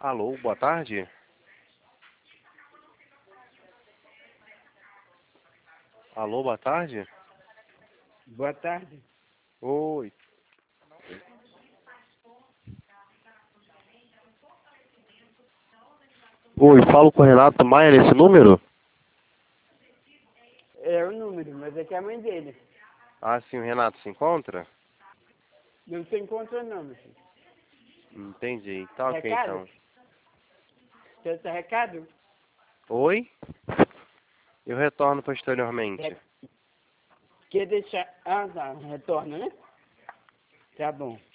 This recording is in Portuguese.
Alô, boa tarde. Alô, boa tarde. Boa tarde. Oi. Oi, falo com o Renato Maia nesse número? É o número, mas é que é a mãe dele. Ah, sim, o Renato se encontra? Não se encontra não, meu filho. Entendi. Tá ok, Recado? então. Quer esse recado? Oi? Eu retorno posteriormente. Quer deixar... Ah, tá. Retorna, né? Tá bom.